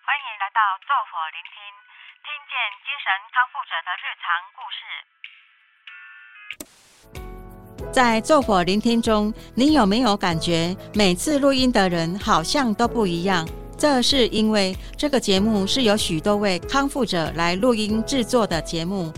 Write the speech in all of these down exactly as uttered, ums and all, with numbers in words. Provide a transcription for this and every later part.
欢迎来到奏火聆听，听见精神康复者的日常故事。 在奏火聆听中，你有没有感觉每次录音的人好像都不一样？这是因为这个节目是由许多位康复者来录音制作的节目。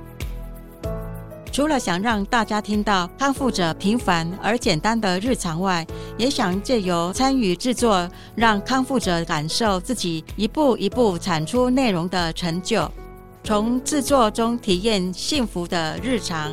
除了想让大家听到康复者平凡而简单的日常外，也想借由参与制作，让康复者感受自己一步一步产出内容的成就，从制作中体验幸福的日常。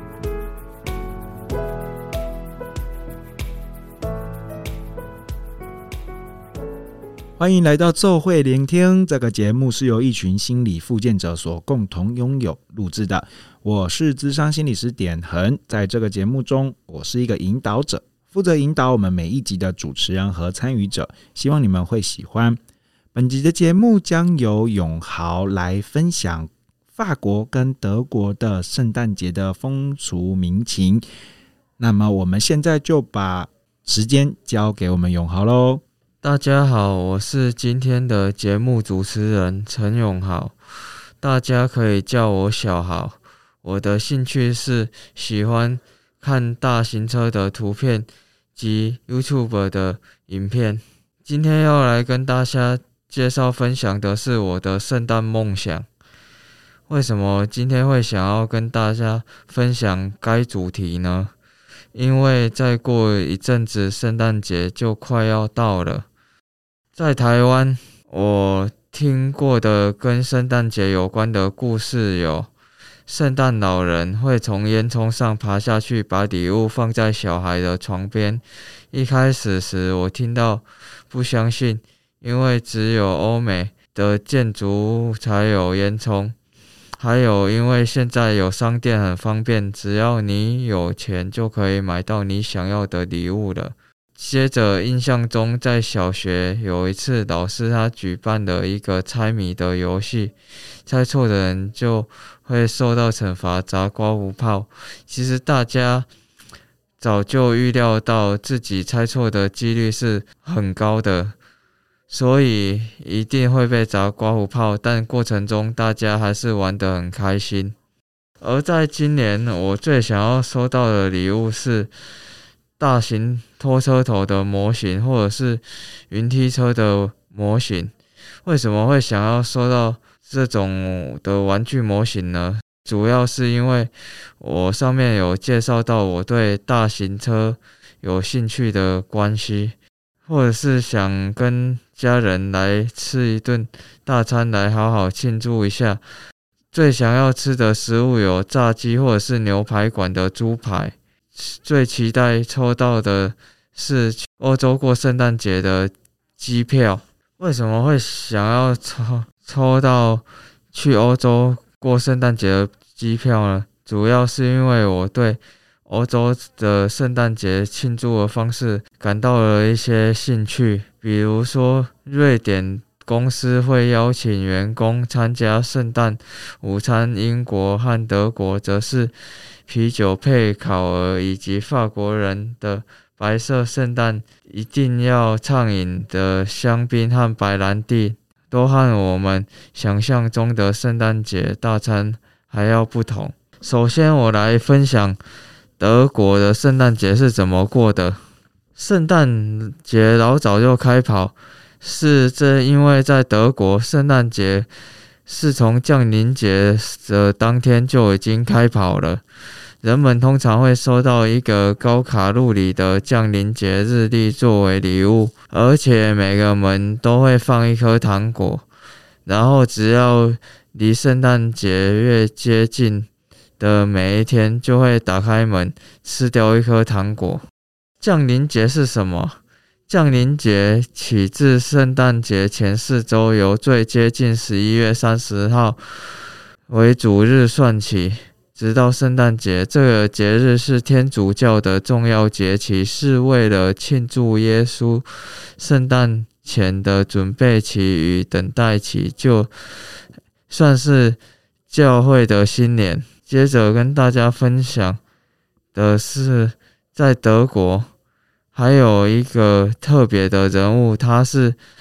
欢迎来到奏会聆听，这个节目是由一群心理复健者所共同拥有录制的。我是諮商心理师典衡，在这个节目中，我是一个引导者，负责引导我们每一集的主持人和参与者，希望你们会喜欢。本集的节目将由永豪来分享法国跟德国的圣诞节的风俗民情。那么我们现在就把时间交给我们永豪咯。 大家好，我是今天的节目主持人陈永豪，大家可以叫我小豪。我的兴趣是喜欢看大型车的图片及 YouTube 的影片。今天要来跟大家介绍分享的是我的圣诞梦想。为什么今天会想要跟大家分享该主题呢？因为再过一阵子圣诞节就快要到了。在台湾，我听过的跟圣诞节有关的故事有：圣诞老人会从烟囱上爬下去，把礼物放在小孩的床边。一开始时我听到不相信，因为只有欧美的建筑物才有烟囱。还有因为现在有商店很方便，只要你有钱就可以买到你想要的礼物了。接着印象中在小学有一次老师他举办了一个猜谜的游戏，猜错的人就会受到惩罚砸刮胡泡。其实大家早就预料到自己猜错的几率是很高的，所以一定会被砸刮胡泡，但过程中大家还是玩得很开心。而在今年我最想要收到的礼物是大型拖车头的模型，或者是云梯车的模型。为什么会想要收到这种的玩具模型呢？主要是因为我上面有介绍到我对大型车有兴趣的关系，或者是想跟家人来吃一顿大餐来好好庆祝一下。最想要吃的食物有炸鸡或者是牛排馆的猪排。最期待抽到的是欧洲过圣诞节的机票。为什么会想要抽抽到去欧洲过圣诞节的机票呢？主要是因为我对欧洲的圣诞节庆祝的方式感到了一些兴趣，比如说瑞典公司会邀请员工参加圣诞午餐，英国和德国则是啤酒配烤鹅，以及法国人的白色圣诞一定要畅饮的香槟和白兰地，都和我们想象中的圣诞节大餐还要不同。首先我来分享德国的圣诞节是怎么过的。圣诞节老早就开跑，是这因为在德国圣诞节是从降临节的当天就已经开跑了。人们通常会收到一个高卡路里的降临节日历作为礼物，而且每个门都会放一颗糖果，然后只要离圣诞节越接近的每一天，就会打开门吃掉一颗糖果。降临节是什么？降临节起自圣诞节前四周，由最接近十一月三十号为主日算起，直到圣诞节。这个节日是天主教的重要节期，是为了庆祝耶稣圣诞前的准备期与等待期，就算是教会的新年。接着跟大家分享的是，在德国还有一个特别的人物，他是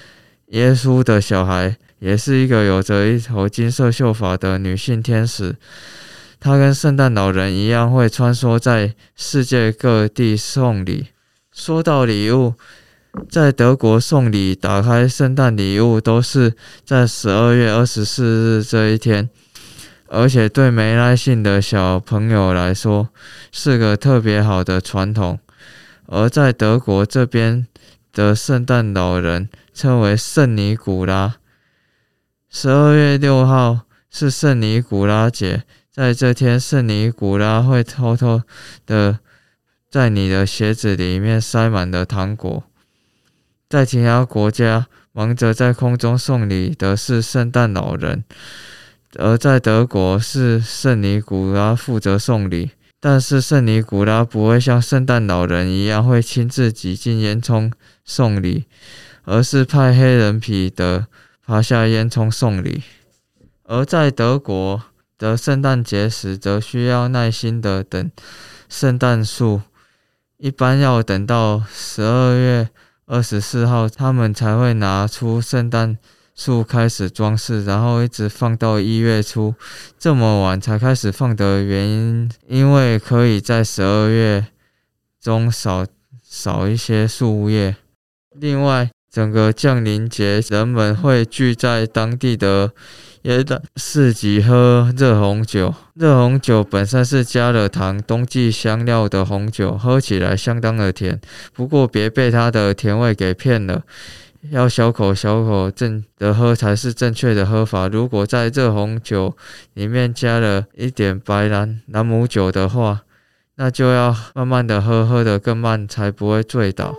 耶稣的小孩也是一个有着一头金色秀发的女性天使，她跟圣诞老人一样会穿梭在世界各地送礼。说到礼物，在德国送礼打开圣诞礼物都是在十二月二十四日这一天，而且对没耐性的小朋友来说是个特别好的传统。而在德国这边的圣诞老人称为圣尼古拉。十二月六号是圣尼古拉节，在这天圣尼古拉会偷偷的在你的鞋子里面塞满了糖果。在其他国家，忙着在空中送礼的是圣诞老人，而在德国是圣尼古拉负责送礼。但是圣尼古拉不会像圣诞老人一样会亲自挤进烟囱送礼，而是派黑人彼得爬下烟囱送礼。而在德国的圣诞节时，则需要耐心的等圣诞树，一般要等到十二月二十四号，他们才会拿出圣诞树开始装饰，然后一直放到一月初，这么晚才开始放的原因，因为可以在十二月中少少一些树叶。另外，整个降临节，人们会聚在当地的耶诞市集喝热红酒。热红酒本身是加了糖、冬季香料的红酒，喝起来相当的甜，不过别被它的甜味给骗了。要小口小口正的喝才是正确的喝法。如果在热红酒里面加了一点白兰兰姆酒的话，那就要慢慢的喝，喝得更慢，才不会醉倒。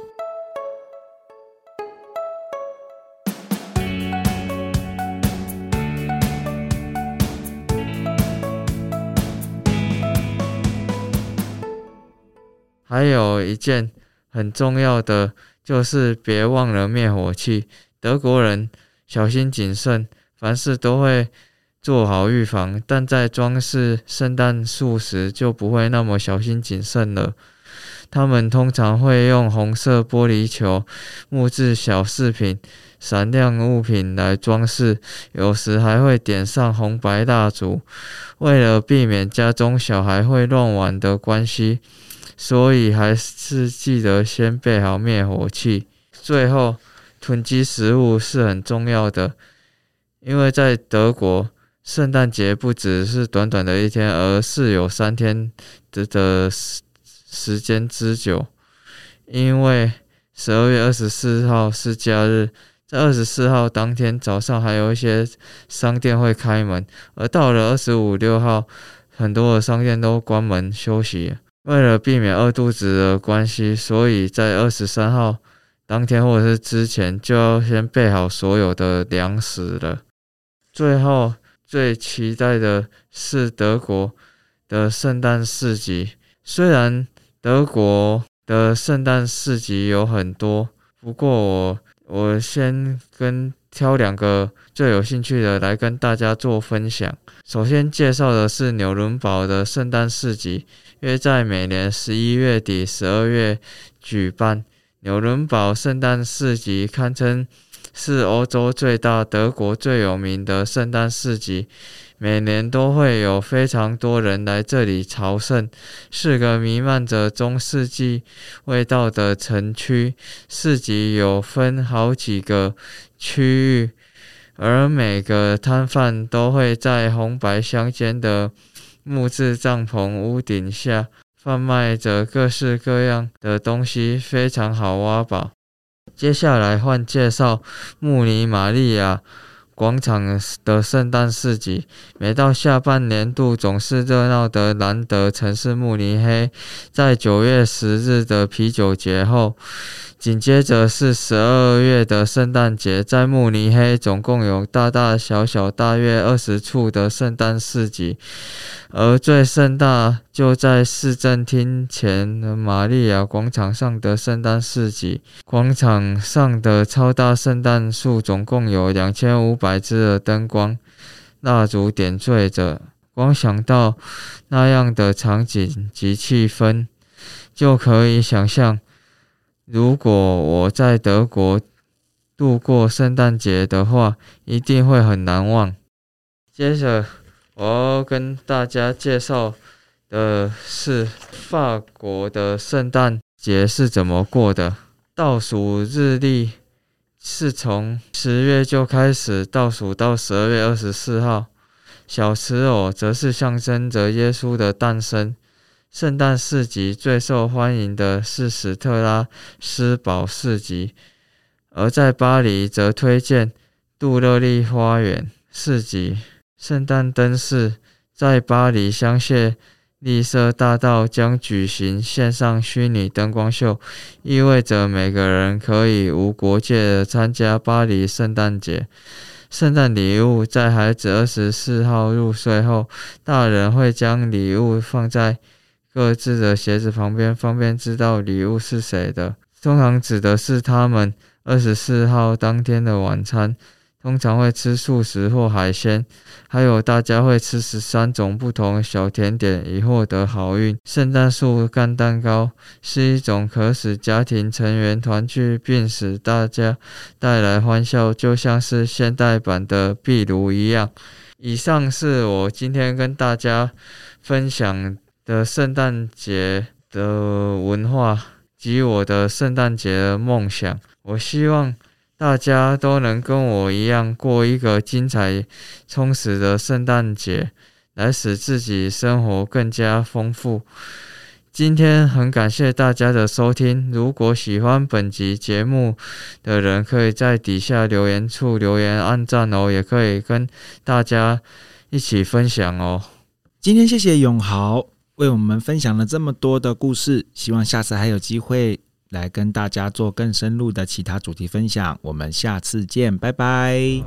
还有一件很重要的，就是别忘了灭火器。德国人小心谨慎，凡事都会做好预防，但在装饰圣诞树时就不会那么小心谨慎了。他们通常会用红色玻璃球、木质小饰品、闪亮物品来装饰，有时还会点上红白蜡烛。为了避免家中小孩会乱玩的关系，所以还是记得先备好灭火器。最后，囤积食物是很重要的，因为在德国，圣诞节不只是短短的一天，而是有三天的的时间之久。因为十二月二十四号是假日，在二十四号当天早上还有一些商店会开门，而到了二十五、六号，很多的商店都关门休息。为了避免饿肚子的关系，所以在二十三号当天或者是之前就要先备好所有的粮食了。最后最期待的是德国的圣诞市集。虽然德国的圣诞市集有很多，不过我我先跟挑两个最有兴趣的来跟大家做分享。首先介绍的是纽伦堡的圣诞市集，约在每年十一月底、十二月举办。纽伦堡圣诞市集堪称是欧洲最大、德国最有名的圣诞市集，每年都会有非常多人来这里朝圣，是个弥漫着中世纪味道的城区。市集有分好几个区域，而每个摊贩都会在红白相间的木质帐篷屋顶下贩卖着各式各样的东西，非常好挖宝。接下来换介绍慕尼玛利亚广场的圣诞市集。每到下半年度总是热闹的兰德城市慕尼黑，在九月十日的啤酒节后，紧接着是十二月的圣诞节。在慕尼黑总共有大大小小大约二十处的圣诞市集，而最盛大就在市政厅前的玛利亚广场上的圣诞市集。广场上的超大圣诞树总共有两千五百支的灯光蜡烛点缀着，光想到那样的场景及气氛，就可以想象如果我在德国度过圣诞节的话，一定会很难忘。接着我要跟大家介绍的是法国的圣诞节是怎么过的。倒数日历是从十月就开始倒数到十二月二十四号。小瓷偶则是象征着耶稣的诞生。圣诞市集最受欢迎的是史特拉斯堡市集，而在巴黎则推荐杜乐丽花园市集。圣诞灯饰在巴黎香榭丽舍大道将举行线上虚拟灯光秀，意味着每个人可以无国界的参加巴黎圣诞节。圣诞礼物在孩子二十四号入睡后，大人会将礼物放在各自的鞋子旁边，方便知道礼物是谁的。通常指的是他们二十四号当天的晚餐，通常会吃素食或海鲜，还有大家会吃十三种不同的小甜点以获得好运。圣诞树干蛋糕是一种可使家庭成员团聚并使大家带来欢笑，就像是现代版的壁炉一样。以上是我今天跟大家分享的圣诞节的文化及我的圣诞节的梦想。我希望大家都能跟我一样过一个精彩充实的圣诞节，来使自己生活更加丰富。今天很感谢大家的收听，如果喜欢本集节目的人，可以在底下留言处留言按赞哦，也可以跟大家一起分享哦。 今天谢谢永豪为我们分享了这么多的故事，希望下次还有机会来跟大家做更深入的其他主题分享。我们下次见，拜拜。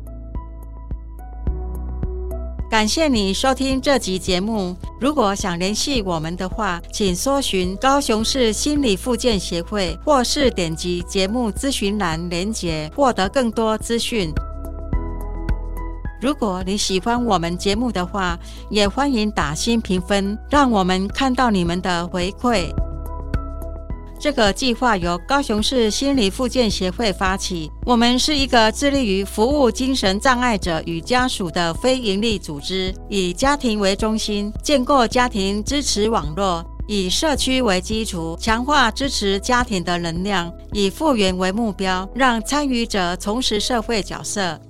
感谢你收听这集节目。如果想联系我们的话，请搜寻高雄市心理复健协会，或是点击节目资讯栏连结，获得更多资讯。如果你喜欢我们节目的话，也欢迎打星评分，让我们看到你们的回馈。这个计划由高雄市心理复健协会发起，我们是一个致力于服务精神障碍者与家属的非营利组织，以家庭为中心，建构家庭支持网络，以社区为基础，强化支持家庭的能量，以复原为目标，让参与者重拾社会角色。